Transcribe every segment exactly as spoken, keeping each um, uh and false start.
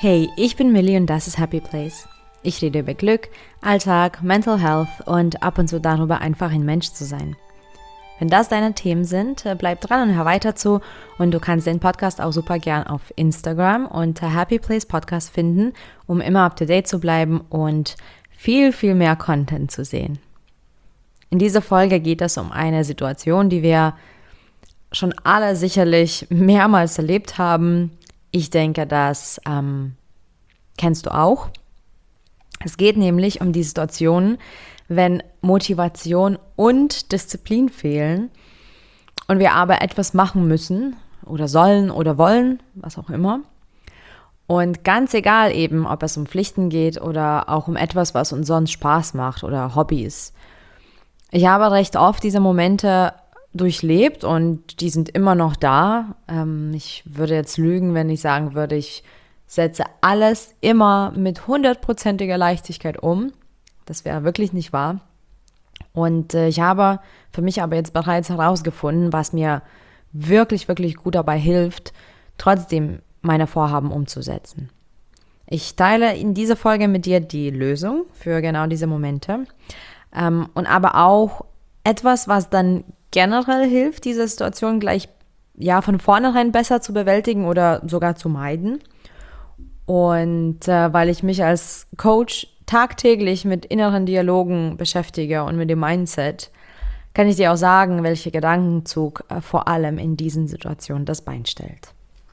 Hey, ich bin Millie und das ist Happy Place. Ich rede über Glück, Alltag, Mental Health und ab und zu darüber, einfach ein Mensch zu sein. Wenn das deine Themen sind, bleib dran und hör weiter zu und du kannst den Podcast auch super gern auf Instagram unter Happy Place Podcast finden, um immer up to date zu bleiben und viel, viel mehr Content zu sehen. In dieser Folge geht es um eine Situation, die wir schon alle sicherlich mehrmals erlebt haben. Ich denke, das ähm, kennst du auch. Es geht nämlich um die Situation, wenn Motivation und Disziplin fehlen und wir aber etwas machen müssen oder sollen oder wollen, was auch immer. Und ganz egal eben, ob es um Pflichten geht oder auch um etwas, was uns sonst Spaß macht oder Hobbys. Ich habe recht oft diese Momente durchlebt und die sind immer noch da. Ähm, ich würde jetzt lügen, wenn ich sagen würde, ich setze alles immer mit hundertprozentiger Leichtigkeit um. Das wäre wirklich nicht wahr. Und äh, ich habe für mich aber jetzt bereits herausgefunden, was mir wirklich, wirklich gut dabei hilft, trotzdem meine Vorhaben umzusetzen. Ich teile in dieser Folge mit dir die Lösung für genau diese Momente ähm, und aber auch etwas, was dann generell hilft, diese Situation gleich ja von vornherein besser zu bewältigen oder sogar zu meiden. Und äh, weil ich mich als Coach tagtäglich mit inneren Dialogen beschäftige und mit dem Mindset, kann ich dir auch sagen, welcher Gedankenzug äh, vor allem in diesen Situationen das Bein stellt.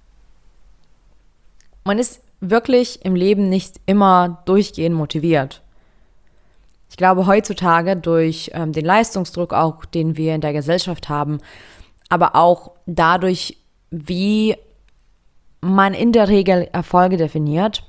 Man ist wirklich im Leben nicht immer durchgehend motiviert. Ich glaube, heutzutage durch ähm, den Leistungsdruck auch, den wir in der Gesellschaft haben, aber auch dadurch, wie man in der Regel Erfolge definiert,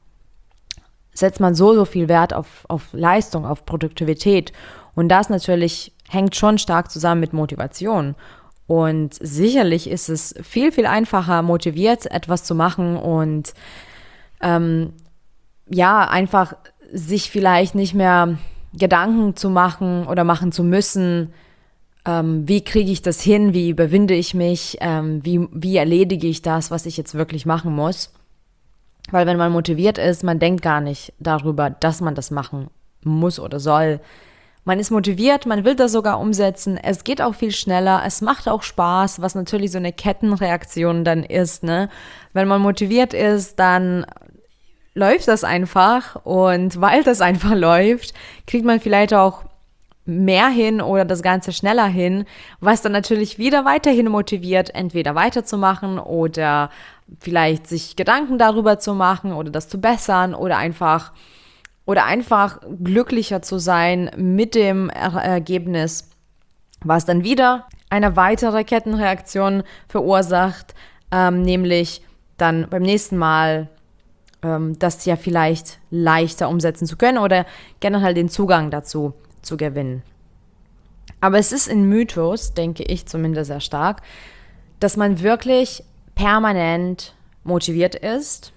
setzt man so, so viel Wert auf, auf Leistung, auf Produktivität. Und das natürlich hängt schon stark zusammen mit Motivation. Und sicherlich ist es viel, viel einfacher, motiviert etwas zu machen und ähm, ja, einfach sich vielleicht nicht mehr Gedanken zu machen oder machen zu müssen, ähm, wie kriege ich das hin, wie überwinde ich mich, ähm, wie, wie erledige ich das, was ich jetzt wirklich machen muss. Weil wenn man motiviert ist, man denkt gar nicht darüber, dass man das machen muss oder soll. Man ist motiviert, man will das sogar umsetzen, es geht auch viel schneller, es macht auch Spaß, was natürlich so eine Kettenreaktion dann ist, ne? Wenn man motiviert ist, dann läuft das einfach und weil das einfach läuft, kriegt man vielleicht auch mehr hin oder das Ganze schneller hin, was dann natürlich wieder weiterhin motiviert, entweder weiterzumachen oder vielleicht sich Gedanken darüber zu machen oder das zu bessern oder einfach oder einfach glücklicher zu sein mit dem er- Ergebnis, was dann wieder eine weitere Kettenreaktion verursacht, ähm, nämlich dann beim nächsten Mal ähm, das ja vielleicht leichter umsetzen zu können oder generell den Zugang dazu zu gewinnen. Aber es ist ein Mythos, denke ich zumindest sehr stark, dass man wirklich permanent motiviert ist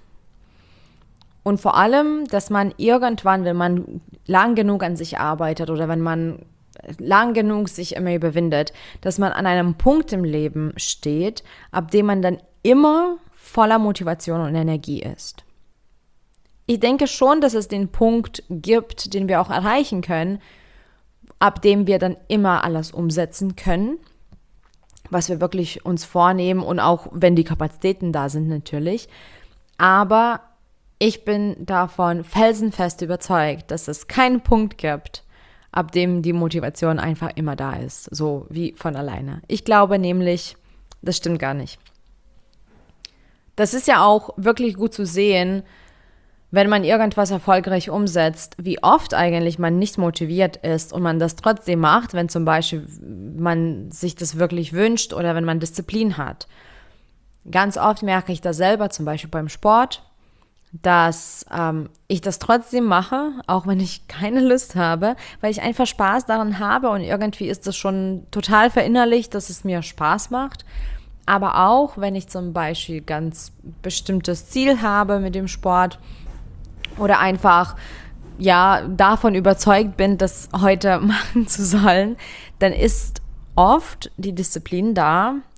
und vor allem, dass man irgendwann, wenn man lang genug an sich arbeitet oder wenn man lang genug sich immer überwindet, dass man an einem Punkt im Leben steht, ab dem man dann immer voller Motivation und Energie ist. Ich denke schon, dass es den Punkt gibt, den wir auch erreichen können, ab dem wir dann immer alles umsetzen können, was wir wirklich uns vornehmen und auch wenn die Kapazitäten da sind natürlich. Aber ich bin davon felsenfest überzeugt, dass es keinen Punkt gibt, ab dem die Motivation einfach immer da ist, so wie von alleine. Ich glaube nämlich, das stimmt gar nicht. Das ist ja auch wirklich gut zu sehen, wenn man irgendwas erfolgreich umsetzt, wie oft eigentlich man nicht motiviert ist und man das trotzdem macht, wenn zum Beispiel man sich das wirklich wünscht oder wenn man Disziplin hat. Ganz oft merke ich das selber, zum Beispiel beim Sport, dass ähm, ich das trotzdem mache, auch wenn ich keine Lust habe, weil ich einfach Spaß daran habe und irgendwie ist das schon total verinnerlicht, dass es mir Spaß macht. Aber auch, wenn ich zum Beispiel ganz bestimmtes Ziel habe mit dem Sport, oder einfach, ja, davon überzeugt bin, das heute machen zu sollen, dann ist oft die Disziplin da,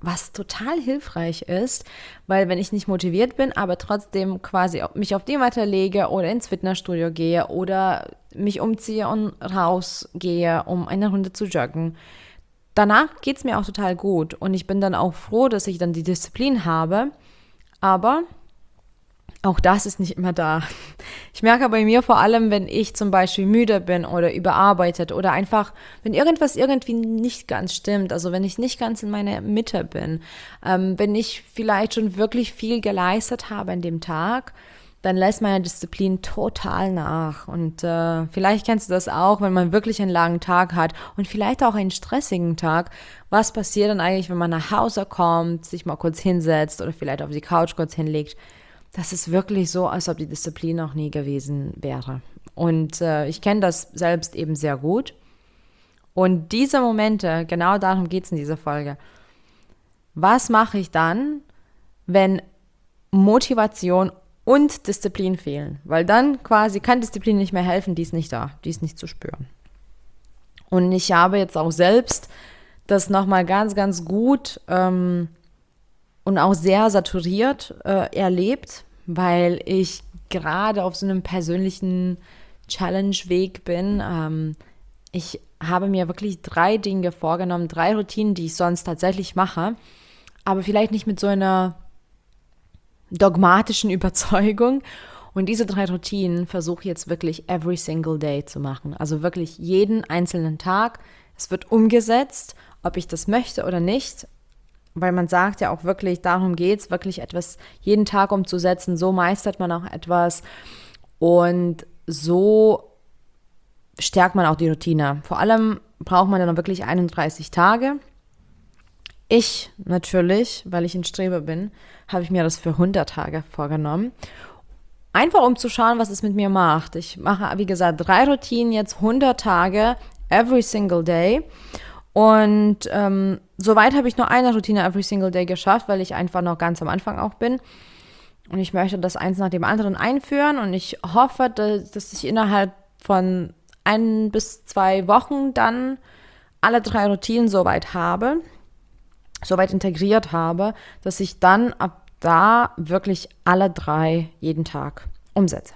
was total hilfreich ist, weil wenn ich nicht motiviert bin, aber trotzdem quasi mich auf die Matte lege oder ins Fitnessstudio gehe oder mich umziehe und rausgehe, um eine Runde zu joggen, danach geht es mir auch total gut und ich bin dann auch froh, dass ich dann die Disziplin habe, aber auch das ist nicht immer da. Ich merke bei mir vor allem, wenn ich zum Beispiel müde bin oder überarbeitet oder einfach, wenn irgendwas irgendwie nicht ganz stimmt, also wenn ich nicht ganz in meiner Mitte bin, ähm, wenn ich vielleicht schon wirklich viel geleistet habe an dem Tag, dann lässt meine Disziplin total nach. Und äh, vielleicht kennst du das auch, wenn man wirklich einen langen Tag hat und vielleicht auch einen stressigen Tag. Was passiert dann eigentlich, wenn man nach Hause kommt, sich mal kurz hinsetzt oder vielleicht auf die Couch kurz hinlegt? Das ist wirklich so, als ob die Disziplin noch nie gewesen wäre. Und äh, ich kenne das selbst eben sehr gut. Und diese Momente, genau darum geht es in dieser Folge. Was mache ich dann, wenn Motivation und Disziplin fehlen? Weil dann quasi kann Disziplin nicht mehr helfen, die ist nicht da, die ist nicht zu spüren. Und ich habe jetzt auch selbst das nochmal ganz, ganz gut ähm, und auch sehr saturiert äh, erlebt, weil ich gerade auf so einem persönlichen Challenge-Weg bin. Ähm, ich habe mir wirklich drei Dinge vorgenommen, drei Routinen, die ich sonst tatsächlich mache, aber vielleicht nicht mit so einer dogmatischen Überzeugung. Und diese drei Routinen versuche ich jetzt wirklich every single day zu machen. Also wirklich jeden einzelnen Tag. Es wird umgesetzt, ob ich das möchte oder nicht. Weil man sagt ja auch wirklich, darum geht es, wirklich etwas jeden Tag umzusetzen. So meistert man auch etwas und so stärkt man auch die Routine. Vor allem braucht man dann wirklich einunddreißig Tage. Ich natürlich, weil ich ein Streber bin, habe ich mir das für hundert Tage vorgenommen. Einfach um zu schauen, was es mit mir macht. Ich mache, wie gesagt, drei Routinen jetzt, hundert Tage, every single day. Und ähm, soweit habe ich nur eine Routine every single day geschafft, weil ich einfach noch ganz am Anfang auch bin. Und ich möchte das eins nach dem anderen einführen. Und ich hoffe, dass, dass ich innerhalb von ein bis zwei Wochen dann alle drei Routinen soweit habe, soweit integriert habe, dass ich dann ab da wirklich alle drei jeden Tag umsetze.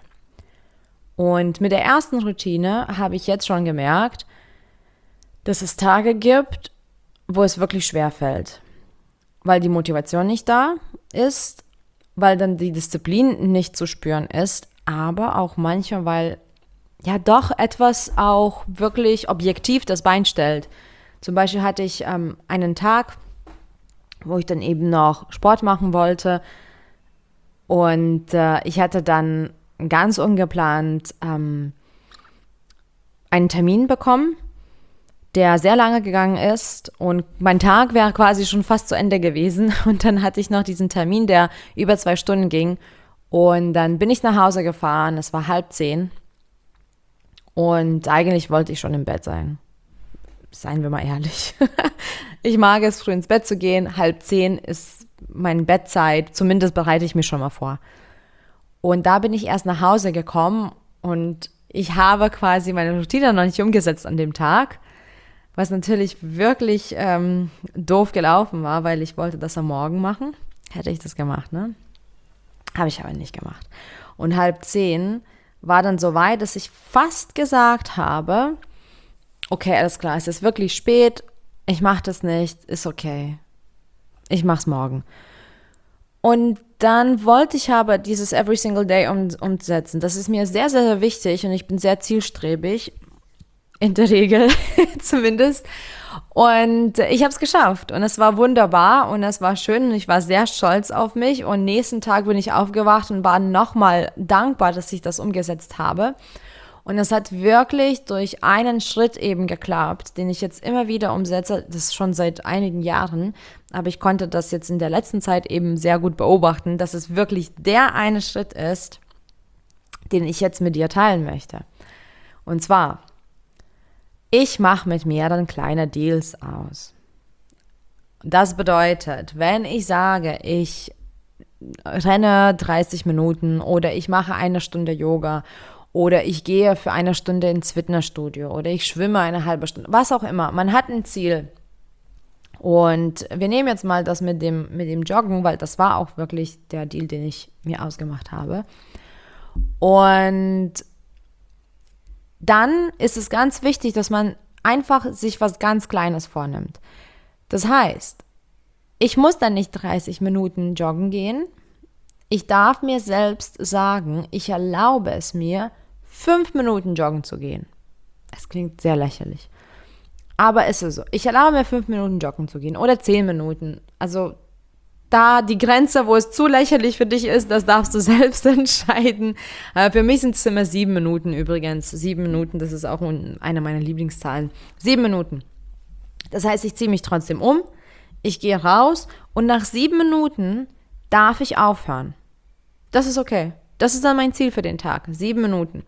Und mit der ersten Routine habe ich jetzt schon gemerkt, dass es Tage gibt, wo es wirklich schwer fällt, weil die Motivation nicht da ist, weil dann die Disziplin nicht zu spüren ist, aber auch manchmal, weil ja doch etwas auch wirklich objektiv das Bein stellt. Zum Beispiel hatte ich ähm, einen Tag, wo ich dann eben noch Sport machen wollte und äh, ich hatte dann ganz ungeplant ähm, einen Termin bekommen, der sehr lange gegangen ist und mein Tag wäre quasi schon fast zu Ende gewesen und dann hatte ich noch diesen Termin, der über zwei Stunden ging und dann bin ich nach Hause gefahren, es war halb zehn und eigentlich wollte ich schon im Bett sein. Seien wir mal ehrlich. Ich mag es, früh ins Bett zu gehen, halb zehn ist meine Bettzeit, zumindest bereite ich mich schon mal vor. Und da bin ich erst nach Hause gekommen und ich habe quasi meine Routine noch nicht umgesetzt an dem Tag, was natürlich wirklich ähm, doof gelaufen war, weil ich wollte das am Morgen machen. Hätte ich das gemacht, ne? Habe ich aber nicht gemacht. Und halb zehn war dann so weit, dass ich fast gesagt habe, okay, alles klar, es ist wirklich spät, ich mache das nicht, ist okay. Ich mache es morgen. Und dann wollte ich aber dieses Every Single Day um, umsetzen. Das ist mir sehr, sehr, sehr wichtig und ich bin sehr zielstrebig. In der Regel zumindest. Und ich habe es geschafft und es war wunderbar und es war schön und ich war sehr stolz auf mich und nächsten Tag bin ich aufgewacht und war nochmal dankbar, dass ich das umgesetzt habe. Und es hat wirklich durch einen Schritt eben geklappt, den ich jetzt immer wieder umsetze, das ist schon seit einigen Jahren, aber ich konnte das jetzt in der letzten Zeit eben sehr gut beobachten, dass es wirklich der eine Schritt ist, den ich jetzt mit dir teilen möchte. Und zwar, ich mache mit mir dann kleine Deals aus. Das bedeutet, wenn ich sage, ich renne dreißig Minuten oder ich mache eine Stunde Yoga oder ich gehe für eine Stunde ins Fitnessstudio oder ich schwimme eine halbe Stunde, was auch immer. Man hat ein Ziel. Und wir nehmen jetzt mal das mit dem, mit dem Joggen, weil das war auch wirklich der Deal, den ich mir ausgemacht habe. Und dann ist es ganz wichtig, dass man einfach sich was ganz Kleines vornimmt. Das heißt, ich muss dann nicht dreißig Minuten joggen gehen. Ich darf mir selbst sagen, ich erlaube es mir, fünf Minuten joggen zu gehen. Es klingt sehr lächerlich. Aber es ist so. Ich erlaube mir, fünf Minuten joggen zu gehen oder zehn Minuten. Also da die Grenze, wo es zu lächerlich für dich ist, das darfst du selbst entscheiden. Äh, für mich sind es immer sieben Minuten übrigens. Sieben Minuten, das ist auch eine meiner Lieblingszahlen. Sieben Minuten. Das heißt, ich ziehe mich trotzdem um, ich gehe raus und nach sieben Minuten darf ich aufhören. Das ist okay. Das ist dann mein Ziel für den Tag. Sieben Minuten.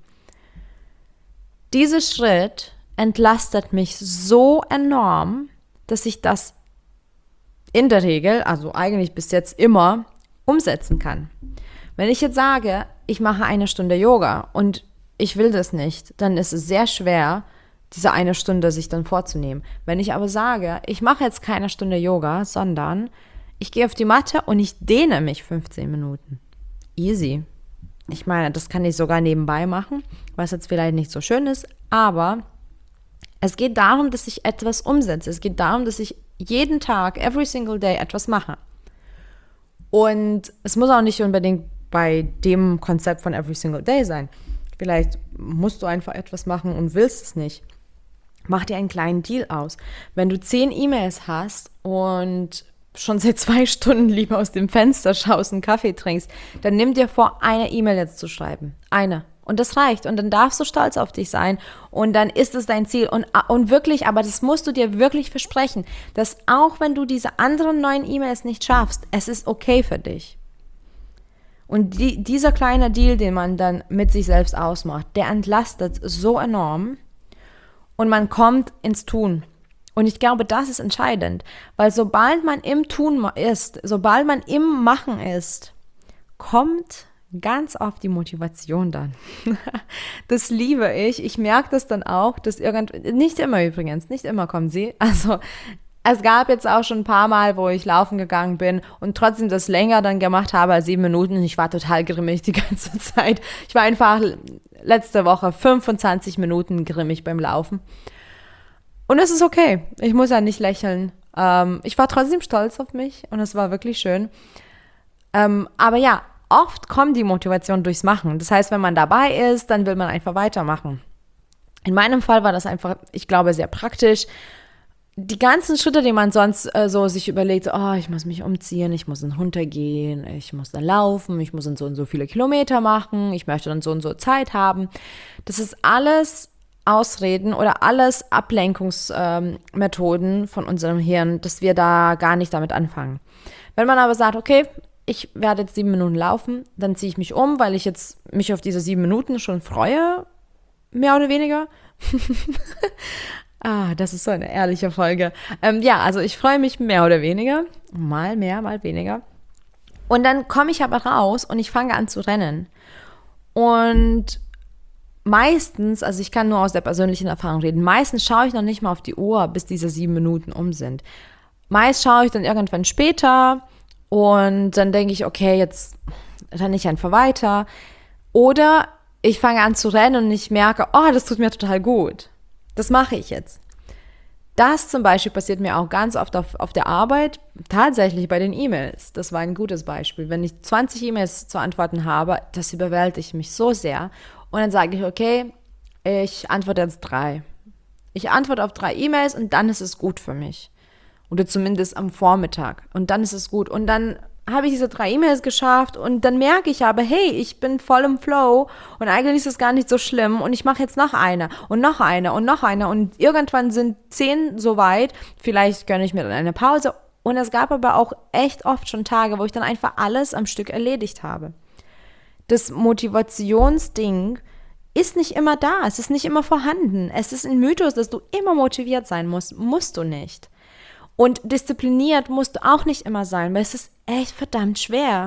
Dieser Schritt entlastet mich so enorm, dass ich das in der Regel, also eigentlich bis jetzt immer, umsetzen kann. Wenn ich jetzt sage, ich mache eine Stunde Yoga und ich will das nicht, dann ist es sehr schwer, diese eine Stunde sich dann vorzunehmen. Wenn ich aber sage, ich mache jetzt keine Stunde Yoga, sondern ich gehe auf die Matte und ich dehne mich fünfzehn Minuten. Easy. Ich meine, das kann ich sogar nebenbei machen, was jetzt vielleicht nicht so schön ist, aber es geht darum, dass ich etwas umsetze. Es geht darum, dass ich jeden Tag, every single day etwas mache. Und es muss auch nicht unbedingt bei dem Konzept von every single day sein. Vielleicht musst du einfach etwas machen und willst es nicht. Mach dir einen kleinen Deal aus. Wenn du zehn E-Mails hast und schon seit zwei Stunden lieber aus dem Fenster schaust und Kaffee trinkst, dann nimm dir vor, eine E-Mail jetzt zu schreiben. Eine. Und das reicht. Und dann darfst du stolz auf dich sein. Und dann ist es dein Ziel. Und, und wirklich, aber das musst du dir wirklich versprechen, dass auch wenn du diese anderen neun E-Mails nicht schaffst, es ist okay für dich. Und die, dieser kleine Deal, den man dann mit sich selbst ausmacht, der entlastet so enorm und man kommt ins Tun. Und ich glaube, das ist entscheidend, weil sobald man im Tun ist, sobald man im Machen ist, kommt ganz oft die Motivation dann. Das liebe ich. Ich merke das dann auch, dass irgend, nicht immer übrigens, nicht immer kommen sie. Also es gab jetzt auch schon ein paar Mal, wo ich laufen gegangen bin und trotzdem das länger dann gemacht habe als sieben Minuten und ich war total grimmig die ganze Zeit. Ich war einfach letzte Woche fünfundzwanzig Minuten grimmig beim Laufen. Und es ist okay. Ich muss ja nicht lächeln. Ähm, ich war trotzdem stolz auf mich und es war wirklich schön. Ähm, aber ja, oft kommt die Motivation durchs Machen. Das heißt, wenn man dabei ist, dann will man einfach weitermachen. In meinem Fall war das einfach, ich glaube, sehr praktisch. Die ganzen Schritte, die man sonst äh, so sich überlegt, oh, ich muss mich umziehen, ich muss dann runtergehen, ich muss dann laufen, ich muss dann so und so viele Kilometer machen, ich möchte dann so und so Zeit haben. Das ist alles Ausreden oder alles Ablenkungsmethoden ähm, von unserem Hirn, dass wir da gar nicht damit anfangen. Wenn man aber sagt, okay, ich werde jetzt sieben Minuten laufen, dann ziehe ich mich um, weil ich jetzt mich auf diese sieben Minuten schon freue, mehr oder weniger. Ah, das ist so eine ehrliche Folge. Ähm, ja, also ich freue mich mehr oder weniger, mal mehr, mal weniger. Und dann komme ich aber raus und ich fange an zu rennen. Und meistens, also ich kann nur aus der persönlichen Erfahrung reden, meistens schaue ich noch nicht mal auf die Uhr, bis diese sieben Minuten um sind. Meist schaue ich dann irgendwann später und dann denke ich, okay, jetzt renne ich einfach weiter. Oder ich fange an zu rennen und ich merke, oh, das tut mir total gut. Das mache ich jetzt. Das zum Beispiel passiert mir auch ganz oft auf, auf der Arbeit, tatsächlich bei den E-Mails. Das war ein gutes Beispiel. Wenn ich zwanzig E-Mails zu antworten habe, das überwältigt mich so sehr. Und dann sage ich, okay, ich antworte jetzt drei. Ich antworte auf drei E-Mails und dann ist es gut für mich. Oder zumindest am Vormittag. Und dann ist es gut. Und dann habe ich diese drei E-Mails geschafft und dann merke ich aber, hey, ich bin voll im Flow und eigentlich ist es gar nicht so schlimm und ich mache jetzt noch eine und noch eine und noch eine und irgendwann sind zehn soweit, vielleicht gönne ich mir dann eine Pause und es gab aber auch echt oft schon Tage, wo ich dann einfach alles am Stück erledigt habe. Das Motivationsding ist nicht immer da, es ist nicht immer vorhanden, es ist ein Mythos, dass du immer motiviert sein musst, musst du nicht. Und diszipliniert musst du auch nicht immer sein, weil es ist echt verdammt schwer.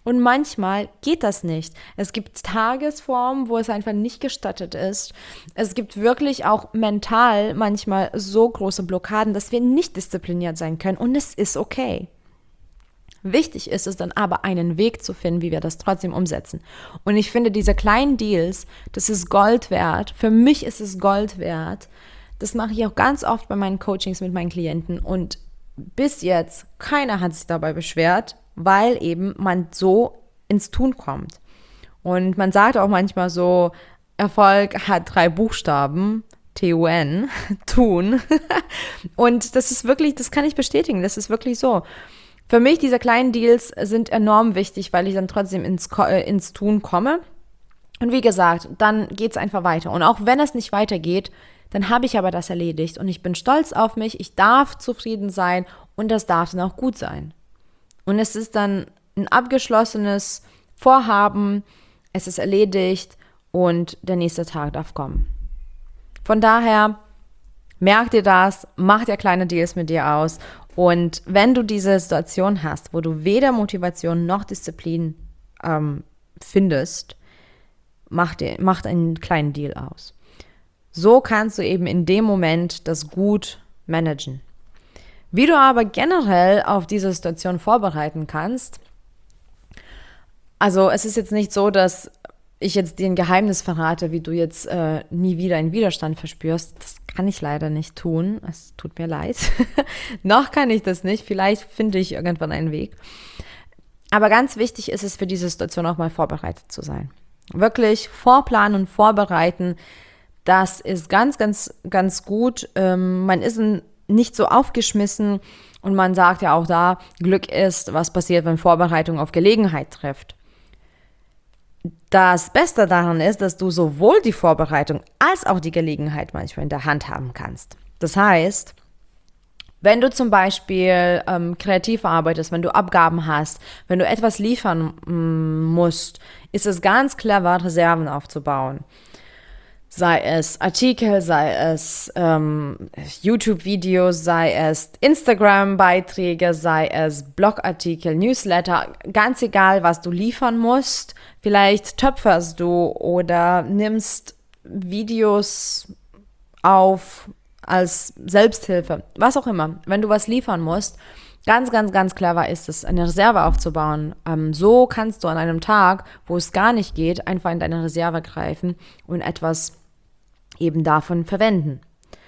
Und manchmal geht das nicht. Es gibt Tagesformen, wo es einfach nicht gestattet ist. Es gibt wirklich auch mental manchmal so große Blockaden, dass wir nicht diszipliniert sein können. Und es ist okay. Wichtig ist es dann aber, einen Weg zu finden, wie wir das trotzdem umsetzen. Und ich finde, diese kleinen Deals, das ist Gold wert. Für mich ist es Gold wert. Das mache ich auch ganz oft bei meinen Coachings mit meinen Klienten. Und bis jetzt, keiner hat sich dabei beschwert, weil eben man so ins Tun kommt. Und man sagt auch manchmal so, Erfolg hat drei Buchstaben, T U N, tun. Und das ist wirklich, das kann ich bestätigen, das ist wirklich so. Für mich, diese kleinen Deals sind enorm wichtig, weil ich dann trotzdem ins, äh, ins Tun komme. Und wie gesagt, dann geht es einfach weiter. Und auch wenn es nicht weitergeht, dann habe ich aber das erledigt. Und ich bin stolz auf mich, ich darf zufrieden sein und das darf dann auch gut sein. Und es ist dann ein abgeschlossenes Vorhaben, es ist erledigt und der nächste Tag darf kommen. Von daher, merk dir das, mach dir kleine Deals mit dir aus. Und wenn du diese Situation hast, wo du weder Motivation noch Disziplin ähm, findest, mach, dir, mach einen kleinen Deal aus. So kannst du eben in dem Moment das gut managen. Wie du aber generell auf diese Situation vorbereiten kannst, also es ist jetzt nicht so, dass ich jetzt dir ein Geheimnis verrate, wie du jetzt äh, nie wieder einen Widerstand verspürst. Das kann ich leider nicht tun. Es tut mir leid. Noch kann ich das nicht. Vielleicht finde ich irgendwann einen Weg. Aber ganz wichtig ist es, für diese Situation auch mal vorbereitet zu sein. Wirklich vorplanen und vorbereiten, das ist ganz, ganz, ganz gut. Ähm, man ist nicht so aufgeschmissen und man sagt ja auch da, Glück ist, was passiert, wenn Vorbereitung auf Gelegenheit trifft. Das Beste daran ist, dass du sowohl die Vorbereitung als auch die Gelegenheit manchmal in der Hand haben kannst. Das heißt, wenn du zum Beispiel ähm, kreativ arbeitest, wenn du Abgaben hast, wenn du etwas liefern mm, musst, ist es ganz clever, Reserven aufzubauen. Sei es Artikel, sei es ähm, YouTube-Videos, sei es Instagram-Beiträge, sei es Blogartikel, Newsletter, ganz egal, was du liefern musst. Vielleicht töpferst du oder nimmst Videos auf als Selbsthilfe, was auch immer. Wenn du was liefern musst, ganz, ganz, ganz clever ist es, eine Reserve aufzubauen. Ähm, so kannst du an einem Tag, wo es gar nicht geht, einfach in deine Reserve greifen und etwas eben davon verwenden.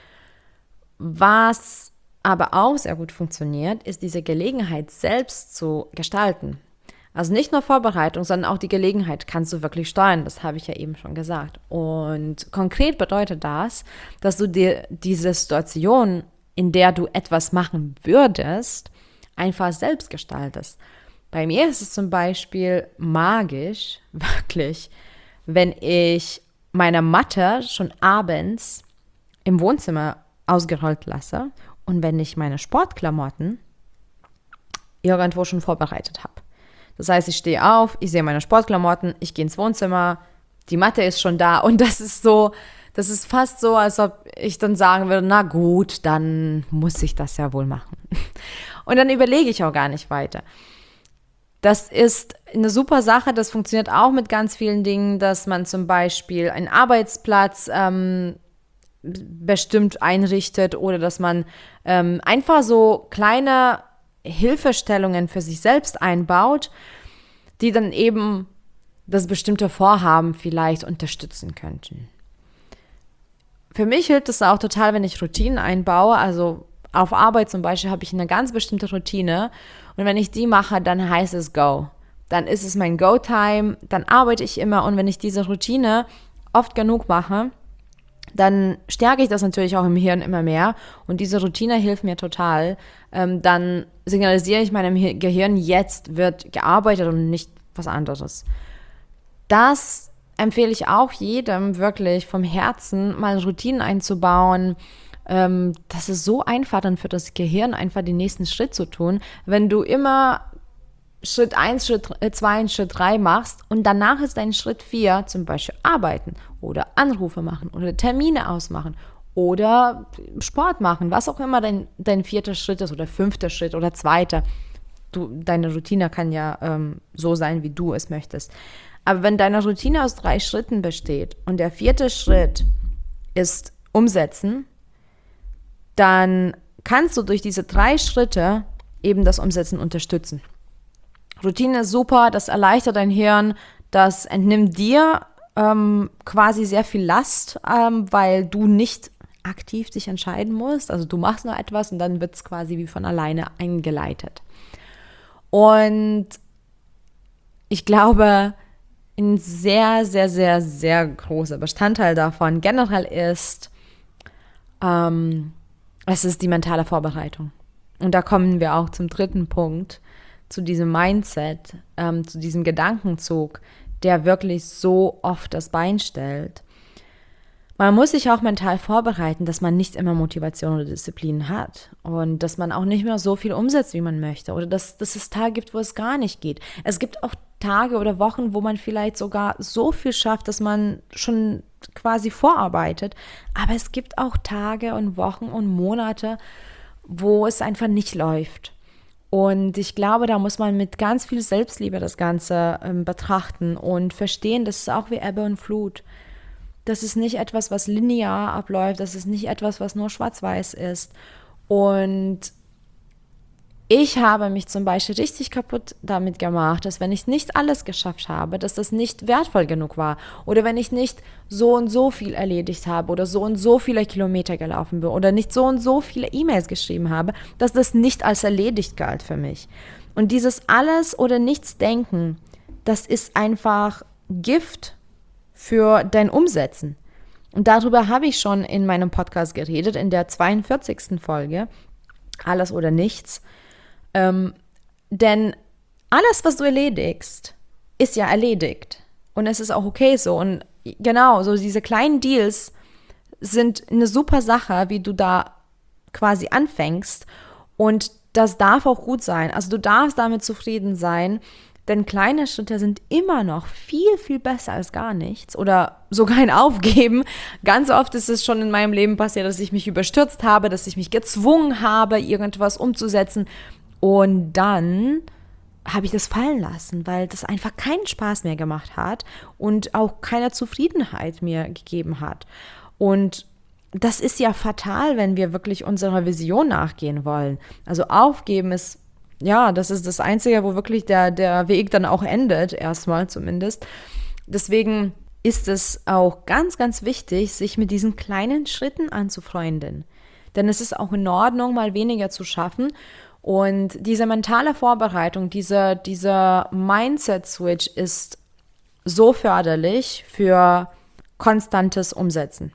Was aber auch sehr gut funktioniert, ist diese Gelegenheit selbst zu gestalten. Also nicht nur Vorbereitung, sondern auch die Gelegenheit kannst du wirklich steuern, das habe ich ja eben schon gesagt. Und konkret bedeutet das, dass du dir diese Situation, in der du etwas machen würdest, einfach selbst gestaltest. Bei mir ist es zum Beispiel magisch, wirklich, wenn ich meine Matte schon abends im Wohnzimmer ausgerollt lasse und wenn ich meine Sportklamotten irgendwo schon vorbereitet habe. Das heißt, ich stehe auf, ich sehe meine Sportklamotten, ich gehe ins Wohnzimmer, die Matte ist schon da und das ist so, das ist fast so, als ob ich dann sagen würde, na gut, dann muss ich das ja wohl machen. Und dann überlege ich auch gar nicht weiter. Das ist eine super Sache, das funktioniert auch mit ganz vielen Dingen, dass man zum Beispiel einen Arbeitsplatz ähm, bestimmt einrichtet oder dass man ähm, einfach so kleine Hilfestellungen für sich selbst einbaut, die dann eben das bestimmte Vorhaben vielleicht unterstützen könnten. Für mich hilft es auch total, wenn ich Routinen einbaue, also auf Arbeit zum Beispiel habe ich eine ganz bestimmte Routine und wenn ich die mache, dann heißt es Go. Dann ist es mein Go-Time, dann arbeite ich immer und wenn ich diese Routine oft genug mache, dann stärke ich das natürlich auch im Hirn immer mehr und diese Routine hilft mir total. Ähm, dann signalisiere ich meinem Gehirn, jetzt wird gearbeitet und nicht was anderes. Das empfehle ich auch jedem wirklich vom Herzen, mal Routinen einzubauen. Ähm, das ist so einfach dann für das Gehirn, einfach den nächsten Schritt zu tun. Wenn du immer Schritt eins, Schritt zwei und Schritt drei machst und danach ist dein Schritt vier zum Beispiel arbeiten oder Anrufe machen oder Termine ausmachen oder Sport machen, was auch immer dein, dein vierter Schritt ist oder fünfter Schritt oder zweiter. du, deine Routine kann ja ähm, so sein, wie du es möchtest. Aber wenn deine Routine aus drei Schritten besteht und der vierte Schritt ist umsetzen, dann kannst du durch diese drei Schritte eben das Umsetzen unterstützen. Routine ist super, das erleichtert dein Hirn, das entnimmt dir ähm, quasi sehr viel Last, ähm, weil du nicht aktiv dich entscheiden musst. Also du machst nur etwas und dann wird es quasi wie von alleine eingeleitet. Und ich glaube, ein sehr, sehr, sehr, sehr großer Bestandteil davon generell ist, ähm, es ist die mentale Vorbereitung. Und da kommen wir auch zum dritten Punkt, zu diesem Mindset, ähm, zu diesem Gedankenzug, der wirklich so oft das Bein stellt. Man muss sich auch mental vorbereiten, dass man nicht immer Motivation oder Disziplin hat und dass man auch nicht mehr so viel umsetzt, wie man möchte oder dass, dass es Tage gibt, wo es gar nicht geht. Es gibt auch Tage oder Wochen, wo man vielleicht sogar so viel schafft, dass man schon quasi vorarbeitet, aber es gibt auch Tage und Wochen und Monate, wo es einfach nicht läuft. Und ich glaube, da muss man mit ganz viel Selbstliebe das Ganze ähm, betrachten und verstehen, das ist auch wie Ebbe und Flut. Das ist nicht etwas, was linear abläuft, das ist nicht etwas, was nur schwarz-weiß ist. Und ich habe mich zum Beispiel richtig kaputt damit gemacht, dass wenn ich nicht alles geschafft habe, dass das nicht wertvoll genug war. Oder wenn ich nicht so und so viel erledigt habe oder so und so viele Kilometer gelaufen bin oder nicht so und so viele E-Mails geschrieben habe, dass das nicht als erledigt galt für mich. Und dieses alles oder nichts denken, das ist einfach Gift für dein Umsetzen. Und darüber habe ich schon in meinem Podcast geredet, in der zweiundvierzigsten Folge, alles oder nichts. Ähm, denn alles, was du erledigst, ist ja erledigt. Und es ist auch okay so. Und genau, so diese kleinen Deals sind eine super Sache, wie du da quasi anfängst. Und das darf auch gut sein. Also du darfst damit zufrieden sein, denn kleine Schritte sind immer noch viel, viel besser als gar nichts oder sogar ein Aufgeben. Ganz oft ist es schon in meinem Leben passiert, dass ich mich überstürzt habe, dass ich mich gezwungen habe, irgendwas umzusetzen. Und dann habe ich das fallen lassen, weil das einfach keinen Spaß mehr gemacht hat und auch keine Zufriedenheit mir gegeben hat. Und das ist ja fatal, wenn wir wirklich unserer Vision nachgehen wollen. Also aufgeben ist, ja, das ist das Einzige, wo wirklich der, der Weg dann auch endet, erstmal zumindest. Deswegen ist es auch ganz, ganz wichtig, sich mit diesen kleinen Schritten anzufreunden. Denn es ist auch in Ordnung, mal weniger zu schaffen. Und diese mentale Vorbereitung, dieser, dieser Mindset-Switch ist so förderlich für konstantes Umsetzen.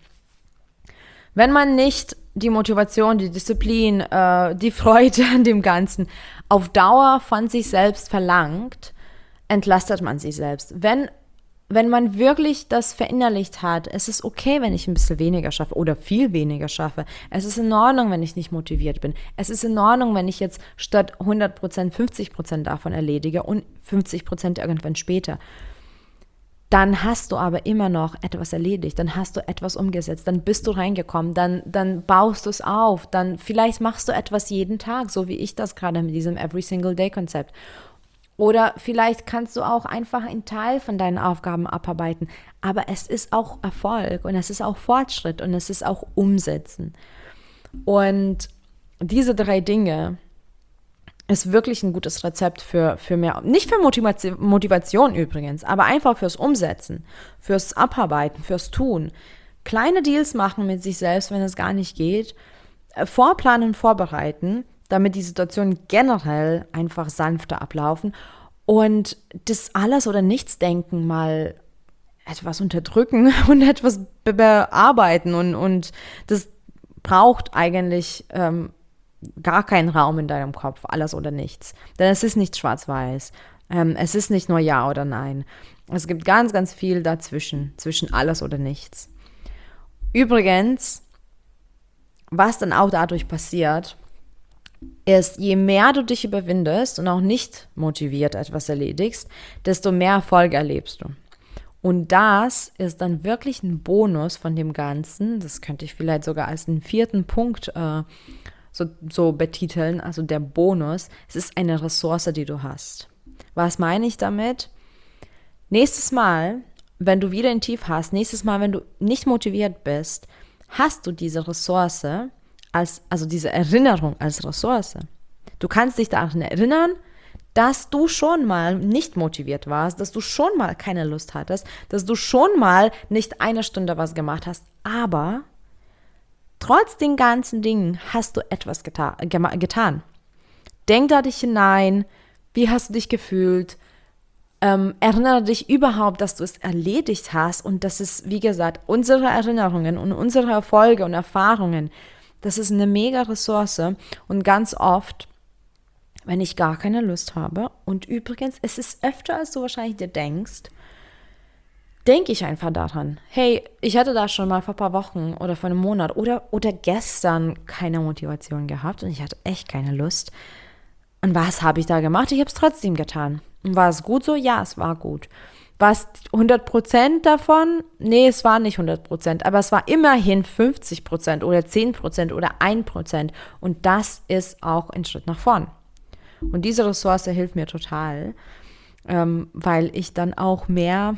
Wenn man nicht die Motivation, die Disziplin, äh, die Freude an dem Ganzen auf Dauer von sich selbst verlangt, entlastet man sich selbst. Wenn Wenn man wirklich das verinnerlicht hat, es ist okay, wenn ich ein bisschen weniger schaffe oder viel weniger schaffe. Es ist in Ordnung, wenn ich nicht motiviert bin. Es ist in Ordnung, wenn ich jetzt statt hundert Prozent fünfzig Prozent davon erledige und fünfzig Prozent irgendwann später. Dann hast du aber immer noch etwas erledigt, dann hast du etwas umgesetzt, dann bist du reingekommen, dann, dann baust du es auf, dann vielleicht machst du etwas jeden Tag, so wie ich das gerade mit diesem Every Single Day Konzept. Oder vielleicht kannst du auch einfach einen Teil von deinen Aufgaben abarbeiten. Aber es ist auch Erfolg und es ist auch Fortschritt und es ist auch Umsetzen. Und diese drei Dinge ist wirklich ein gutes Rezept für, für mehr, nicht für Motivation, Motivation übrigens, aber einfach fürs Umsetzen, fürs Abarbeiten, fürs Tun. Kleine Deals machen mit sich selbst, wenn es gar nicht geht. Vorplanen und vorbereiten, damit die Situationen generell einfach sanfter ablaufen und das Alles- oder Nichts-Denken mal etwas unterdrücken und etwas be- bearbeiten und, und das braucht eigentlich ähm, gar keinen Raum in deinem Kopf, alles oder nichts. Denn es ist nicht schwarz-weiß, ähm, es ist nicht nur Ja oder Nein. Es gibt ganz, ganz viel dazwischen, zwischen alles oder nichts. Übrigens, was dann auch dadurch passiert, ist, je mehr du dich überwindest und auch nicht motiviert etwas erledigst, desto mehr Erfolg erlebst du. Und das ist dann wirklich ein Bonus von dem Ganzen. Das könnte ich vielleicht sogar als einen vierten Punkt äh, so, so betiteln, also der Bonus. Es ist eine Ressource, die du hast. Was meine ich damit? Nächstes Mal, wenn du wieder ein Tief hast, nächstes Mal, wenn du nicht motiviert bist, hast du diese Ressource, als, also diese Erinnerung als Ressource. Du kannst dich daran erinnern, dass du schon mal nicht motiviert warst, dass du schon mal keine Lust hattest, dass du schon mal nicht eine Stunde was gemacht hast, aber trotz den ganzen Dingen hast du etwas geta- gema- getan. Denk da dich hinein, wie hast du dich gefühlt? Ähm, erinnere dich überhaupt, dass du es erledigt hast und das ist, wie gesagt, unsere Erinnerungen und unsere Erfolge und Erfahrungen, das ist eine mega Ressource und ganz oft, wenn ich gar keine Lust habe, und übrigens, es ist öfter, als du wahrscheinlich dir denkst, denke ich einfach daran, hey, ich hatte da schon mal vor ein paar Wochen oder vor einem Monat oder, oder gestern keine Motivation gehabt und ich hatte echt keine Lust. Und was habe ich da gemacht? Ich habe es trotzdem getan. Und war es gut so? Ja, es war gut. War es hundert Prozent davon? Nee, es war nicht hundert Prozent, aber es war immerhin fünfzig Prozent oder zehn Prozent oder ein Prozent. Und das ist auch ein Schritt nach vorn. Und diese Ressource hilft mir total, ähm, weil ich dann auch mehr,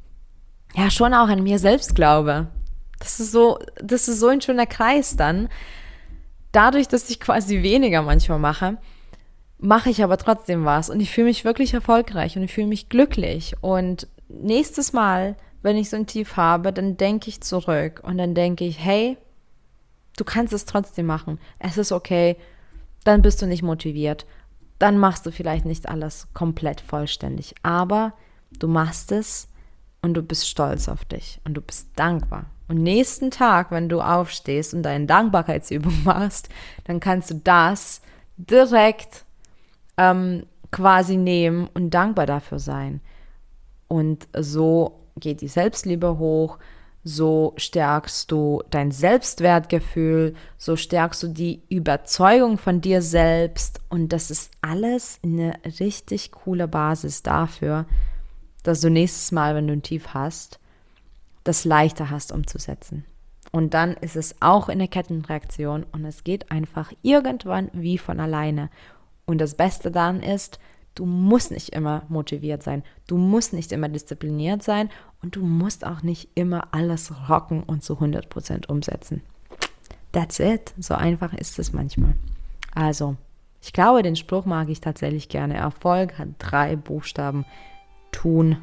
ja, schon auch an mir selbst glaube. Das ist so, das ist so ein schöner Kreis dann. Dadurch, dass ich quasi weniger manchmal mache, mache ich aber trotzdem was und ich fühle mich wirklich erfolgreich und ich fühle mich glücklich. Und nächstes Mal, wenn ich so ein Tief habe, dann denke ich zurück und dann denke ich, hey, du kannst es trotzdem machen. Es ist okay, dann bist du nicht motiviert. Dann machst du vielleicht nicht alles komplett vollständig, aber du machst es und du bist stolz auf dich und du bist dankbar. Und nächsten Tag, wenn du aufstehst und deine Dankbarkeitsübung machst, dann kannst du das direkt ähm, quasi nehmen und dankbar dafür sein. Und so geht die Selbstliebe hoch, so stärkst du dein Selbstwertgefühl, so stärkst du die Überzeugung von dir selbst und das ist alles eine richtig coole Basis dafür, dass du nächstes Mal, wenn du ein Tief hast, das leichter hast umzusetzen. Und dann ist es auch in der Kettenreaktion und es geht einfach irgendwann wie von alleine. Und das Beste dann ist, du musst nicht immer motiviert sein, du musst nicht immer diszipliniert sein und du musst auch nicht immer alles rocken und zu hundert Prozent umsetzen. That's it. So einfach ist es manchmal. Also, ich glaube, den Spruch mag ich tatsächlich gerne. Erfolg hat drei Buchstaben, tun,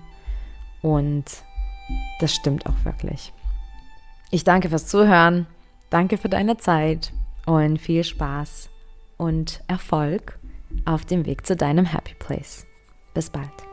und das stimmt auch wirklich. Ich danke fürs Zuhören, danke für deine Zeit und viel Spaß und Erfolg auf dem Weg zu deinem Happy Place. Bis bald.